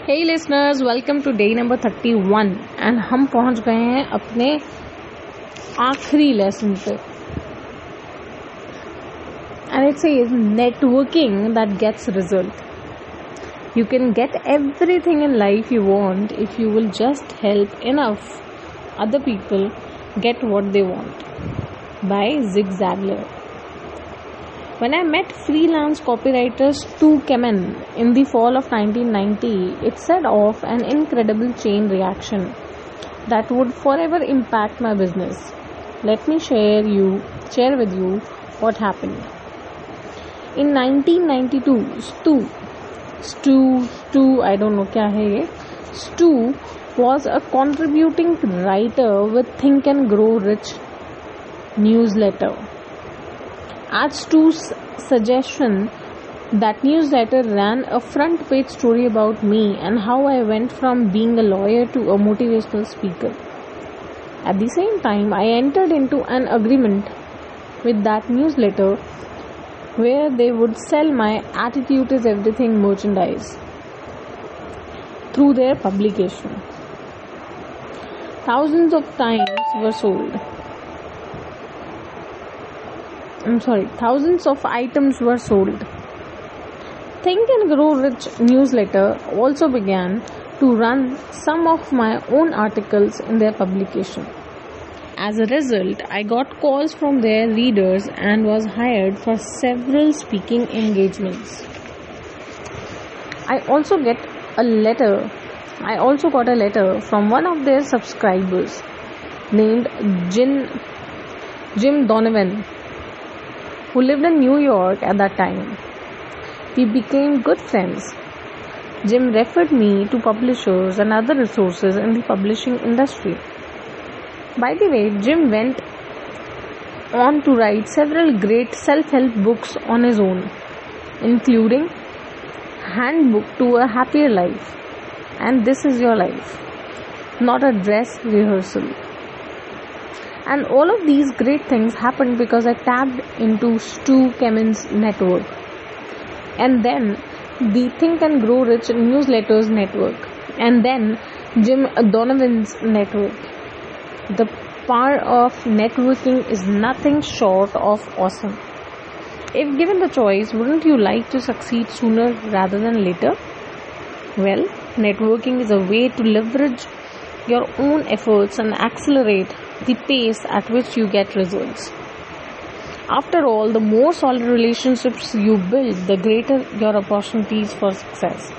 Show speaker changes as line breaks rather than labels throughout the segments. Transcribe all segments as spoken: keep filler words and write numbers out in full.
Hey listeners, welcome to day number thirty-one and हम पहुंच गए हैं अपने आखिरी लेसन पे and it says networking that gets result. You can get everything in life you want if you will just help enough other people get what they want. By Zig Ziglar. When I met freelance copywriter Stu Kemen in the fall of nineteen ninety, it set off an incredible chain reaction that would forever impact my business. Let me share you share with you what happened. In nineteen ninety-two, Stu Stu Stu I don't know क्या है ये Stu was a contributing writer with Think and Grow Rich newsletter. At Stu's suggestion, that newsletter ran a front page story about me and how I went from being a lawyer to a motivational speaker. At the same time, I entered into an agreement with that newsletter where they would sell my Attitude is Everything merchandise through their publication. Thousands of times were sold. I'm sorry, thousands of items were sold. Think and Grow Rich newsletter also began to run some of my own articles in their publication. As a result, I got calls from their readers and was hired for several speaking engagements. I also get a letter. I also got a letter from one of their subscribers named Jim, Jim Donovan, who lived in New York at that time. We became good friends. Jim referred me to publishers and other resources in the publishing industry. By the way, Jim went on to write several great self-help books on his own, including Handbook to a Happier Life and This Is Your Life, Not a Dress Rehearsal. And all of these great things happened because I tapped into Stu Kemen's network. And then the Think and Grow Rich newsletters network. And then Jim Donovan's network. The power of networking is nothing short of awesome. If given the choice, wouldn't you like to succeed sooner rather than later? Well, networking is a way to leverage your own efforts and accelerate the pace at which you get results. After all, the more solid relationships you build, the greater your opportunities for success.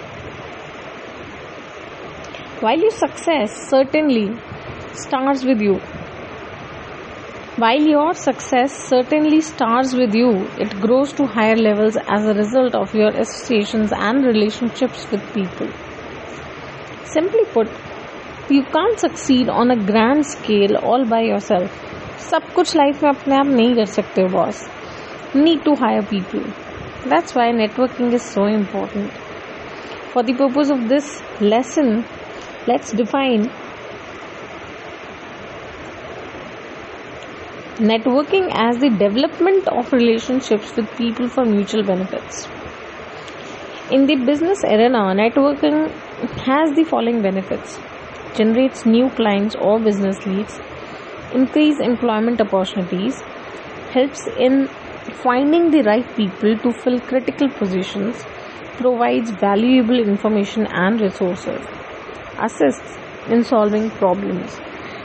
While your success certainly starts with you, while your success certainly starts with you, it grows to higher levels as a result of your associations and relationships with people. Simply put, you can't succeed on a grand scale all by yourself. सब कुछ life में अपने आप नहीं कर सकते boss. Need to hire people. That's why networking is so important. For the purpose of this lesson, let's define networking as the development of relationships with people for mutual benefits. In the business arena, networking has the following benefits: generates new clients or business leads, increase employment opportunities, helps in finding the right people to fill critical positions, provides valuable information and resources, assists in solving problems.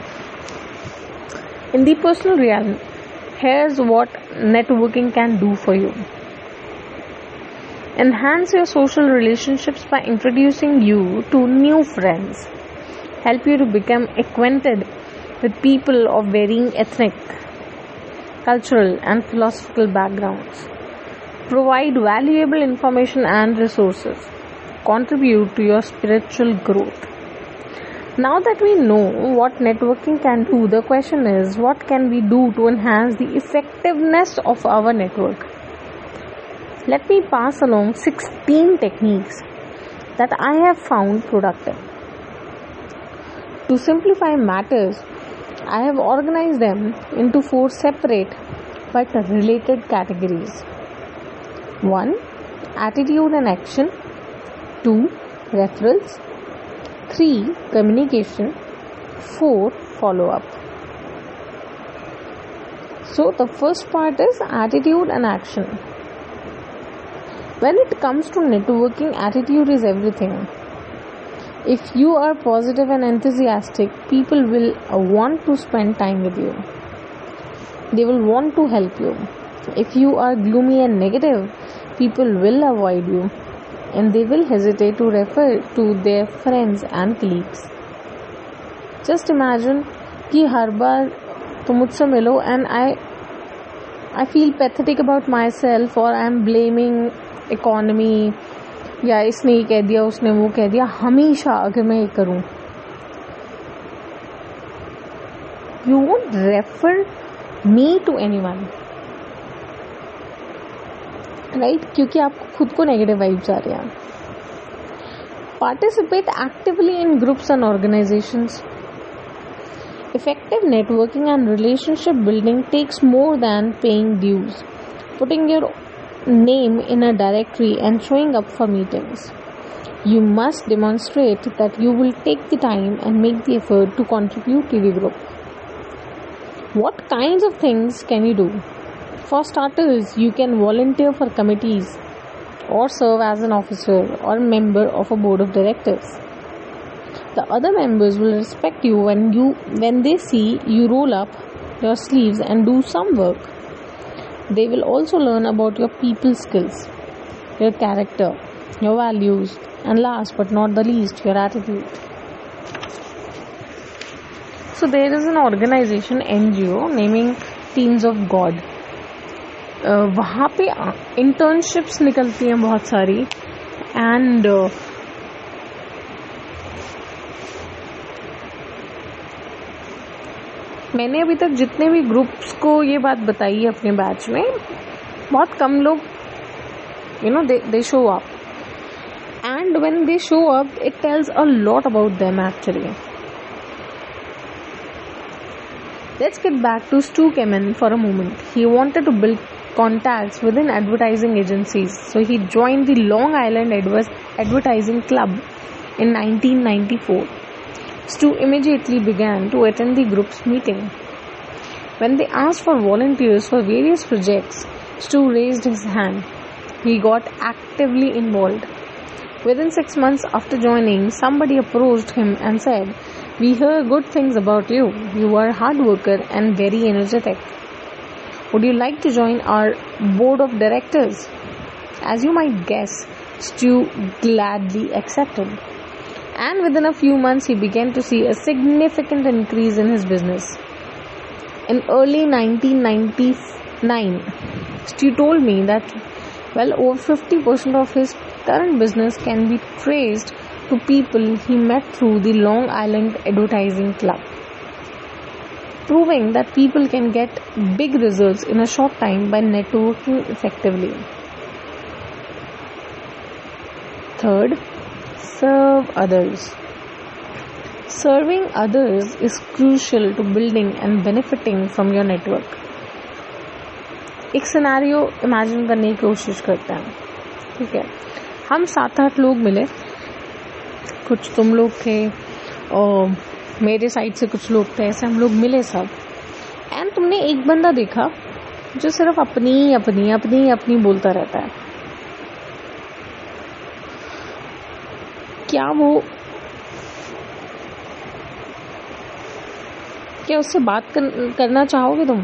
In the personal realm, here's what networking can do for you. Enhance your social relationships by introducing you to new friends. Help you to become acquainted with people of varying ethnic, cultural and philosophical backgrounds. Provide valuable information and resources. Contribute to your spiritual growth. Now that we know what networking can do, the question is, what can we do to enhance the effectiveness of our network? Let me pass along sixteen techniques that I have found productive. To simplify matters, I have organized them into four separate but related categories. one. Attitude and action. two. referrals. Three, communication. Four, follow up. So the first part is attitude and action. When it comes to networking, attitude is everything. If you are positive and enthusiastic, people will uh, want to spend time with you. They will want to help you. If you are gloomy and negative, people will avoid you and they will hesitate to refer to their friends and colleagues. Just imagine कि हर बार तुम मुझसे मिलो and I I feel pathetic about myself or I am blaming economy या इसने ये कह दिया उसने वो कह दिया. हमेशा अगर मैं ये करूं, you won't refer me to anyone, right? क्योंकि आपको खुद को नेगेटिव वाइब्स आ रहे हैं. Participate actively in groups and organizations. Effective networking and relationship building takes more than paying dues, putting your name in a directory and showing up for meetings. You must demonstrate that you will take the time and make the effort to contribute to the group. What kinds of things can you do? For starters, you can volunteer for committees or serve as an officer or member of a board of directors. The other members will respect you when you when they see you roll up your sleeves and do some work. They will also learn about your people skills, your character, your values, and last but not the least, your attitude. So there is an organization N G O naming Teams of God. uh, वहाँ पे internships निकलती हैं बहुत सारी and uh, मैंने अभी तक जितने भी ग्रुप्स को ये बात बताई है अपने बैच में, बहुत कम लोग you know they they show up and when they show up it tells a lot about them actually. Let's get back to Stu Kemen for a moment. He wanted to build contacts within advertising agencies, so he joined the Long Island Adver- Advertising Club in nineteen ninety-four. Stu immediately began to attend the group's meeting. When they asked for volunteers for various projects, Stu raised his hand. He got actively involved. Within six months after joining, somebody approached him and said, "We hear good things about you. You are a hard worker and very energetic. Would you like to join our board of directors?" As you might guess, Stu gladly accepted. And within a few months, he began to see a significant increase in his business. In early nineteen ninety-nine, Stu told me that, well, over fifty percent of his current business can be traced to people he met through the Long Island Advertising Club, proving that people can get big results in a short time by networking effectively. Third, serve others. Serving others is crucial to building and benefiting from your network. एक scenario imagine करने की कोशिश करते हैं. ठीक है, हम सात आठ लोग मिले, कुछ तुम लोग थे और मेरे साइड से कुछ लोग थे, ऐसे हम लोग मिले सब. एंड तुमने एक बंदा देखा जो सिर्फ अपनी अपनी अपनी अपनी बोलता रहता है. क्या वो क्या उससे बात कर, करना चाहोगे तुम?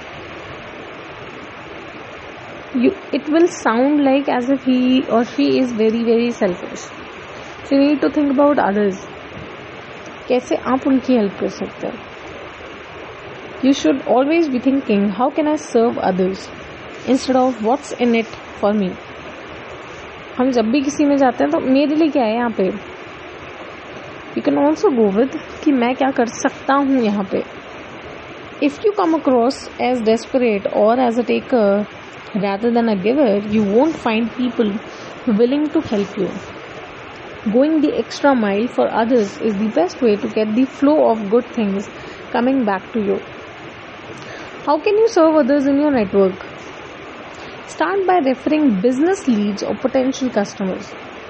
You, it will sound like as if he or she is very very selfish. So you need to think about others. कैसे आप उनकी हेल्प कर सकते हैं? You should always be thinking, how can I serve others instead of what's in it for me. हम जब भी किसी में जाते हैं तो मेरे लिए क्या है यहाँ पे. You can also go with कि मैं क्या कर सकता हूँ यहाँ पे. If you come across as desperate or as a taker rather than a giver, you won't find people willing to help you. Going the extra mile for others is the best way to get the flow of good things coming back to you. How can you serve others in your network? Start by referring business leads or potential customers.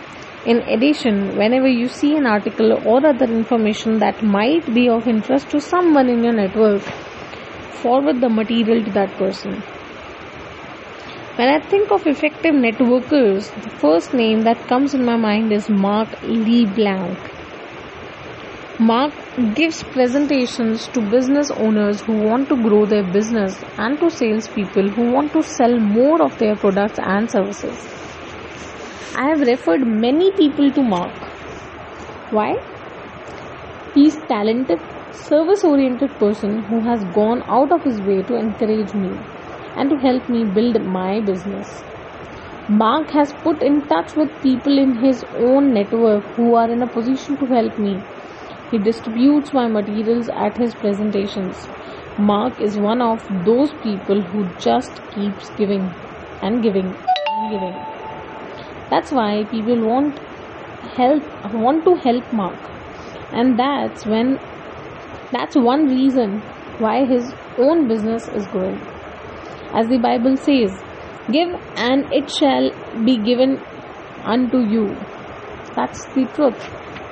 In addition, whenever you see an article or other information that might be of interest to someone in your network, forward the material to that person. When I think of effective networkers, the first name that comes in my mind is Mark LeBlanc. Mark gives presentations to business owners who want to grow their business and to salespeople who want to sell more of their products and services. I have referred many people to Mark. Why? He is talented, service-oriented person who has gone out of his way to encourage me and to help me build my business. Mark has put in touch with people in his own network who are in a position to help me. He distributes my materials at his presentations. Mark is one of those people who just keeps giving and giving and giving. That's why people want help, want to help Mark, and that's when that's one reason why his own business is growing. As the Bible says, "Give and it shall be given unto you." That's the truth.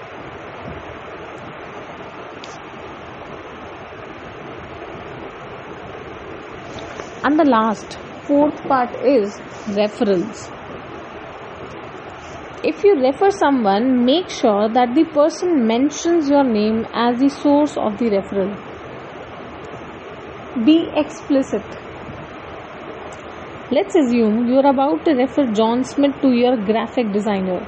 And the last, fourth part is referrals. If you refer someone, make sure that the person mentions your name as the source of the referral. Be explicit. Let's assume you are about to refer John Smith to your graphic designer,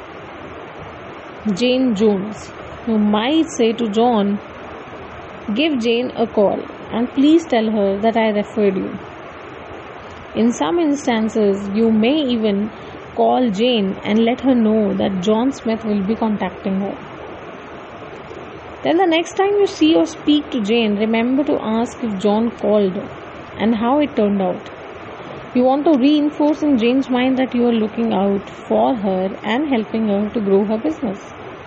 Jane Jones. You might say to John, "Give Jane a call and please tell her that I referred you." In some instances, you may even call Jane and let her know that John Smith will be contacting her. Then the next time you see or speak to Jane, remember to ask if John called and how it turned out. You want to reinforce in Jane's mind that you are looking out for her and helping her to grow her business.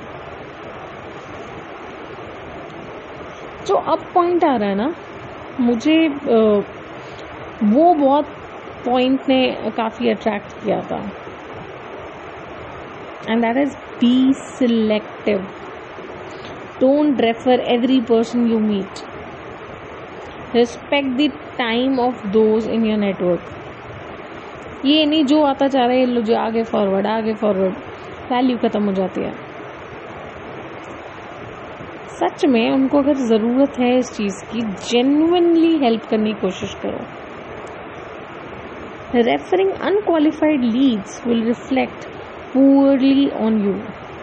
जो अब point आ रहा है ना, मुझे वो बहुत point ने काफ़ी अट्रैक्ट किया था, and that is be selective. Don't refer every person you meet. Respect the time of those in your network. ये नहीं जो आता जा रहा है लो जो आगे फॉरवर्ड आगे फॉरवर्ड, वैल्यू खत्म हो जाती है. सच में उनको अगर ज़रूरत है इस चीज़ की, जेन्युइनली हेल्प करने की कोशिश करो. Referring unqualified leads will reflect poorly on you.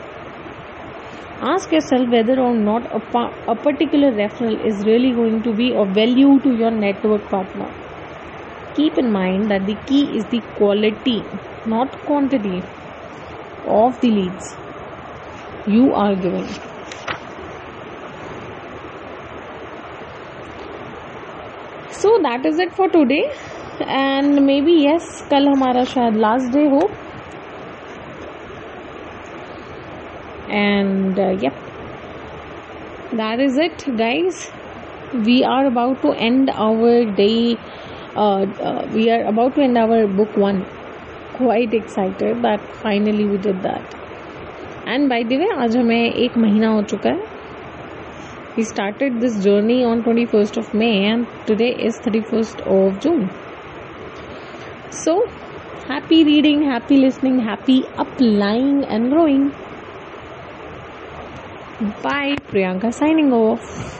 Ask yourself whether or not a, pa- a particular referral is really going to be of value to your network partner. Keep in mind that the key is the quality, not quantity, of the leads you are giving. So that is it for today, and maybe yes, कल हमारा शायद last day हो. And uh, yep, that is it, guys. We are about to end our day. Uh, uh, we are about to end our book one. Quite excited that finally we did that. And by the way, आज हमें एक महीना हो चुका है. We started this journey on twenty-first of May and today is thirty-first of June. So, happy reading, happy listening, happy applying and growing. Bye, Priyanka signing off.